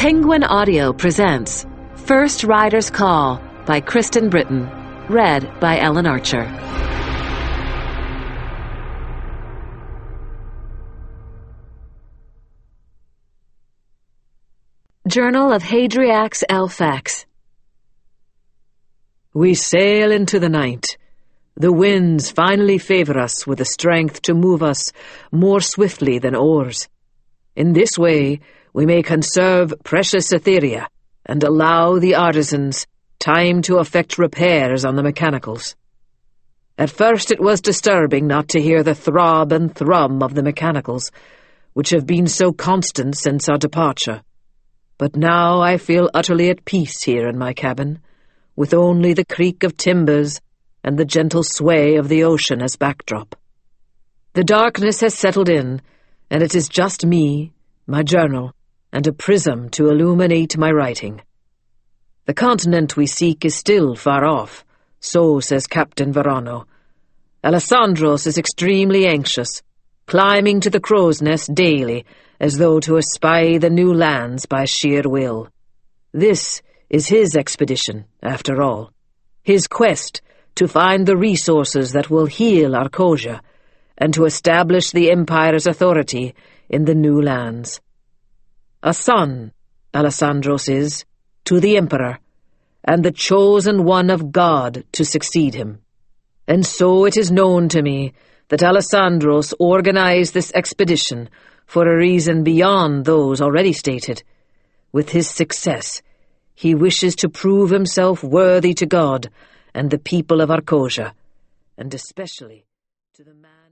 Penguin Audio presents First Rider's Call by Kristen Britton, read by Ellen Archer. Journal of Hadriax Elfax. We sail into the night. The winds finally favor us with the strength to move us more swiftly than oars. In this way, we may conserve precious Etheria and allow the artisans time to effect repairs on the mechanicals. At first it was disturbing not to hear the throb and thrum of the mechanicals, which have been so constant since our departure. But now I feel utterly at peace here in my cabin, with only the creak of timbers and the gentle sway of the ocean as backdrop. The darkness has settled in, and it is just me, my journal, and a prism to illuminate my writing. The continent we seek is still far off, so says Captain Verano. Alessandros is extremely anxious, climbing to the crow's nest daily as though to espy the new lands by sheer will. This is his expedition, after all, his quest to find the resources that will heal Arcosia and to establish the Empire's authority in the new lands. A son, Alessandros is, to the Emperor, and the chosen one of God to succeed him. And so it is known to me that Alessandros organized this expedition for a reason beyond those already stated. With his success, he wishes to prove himself worthy to God and the people of Arcosia, and especially to the man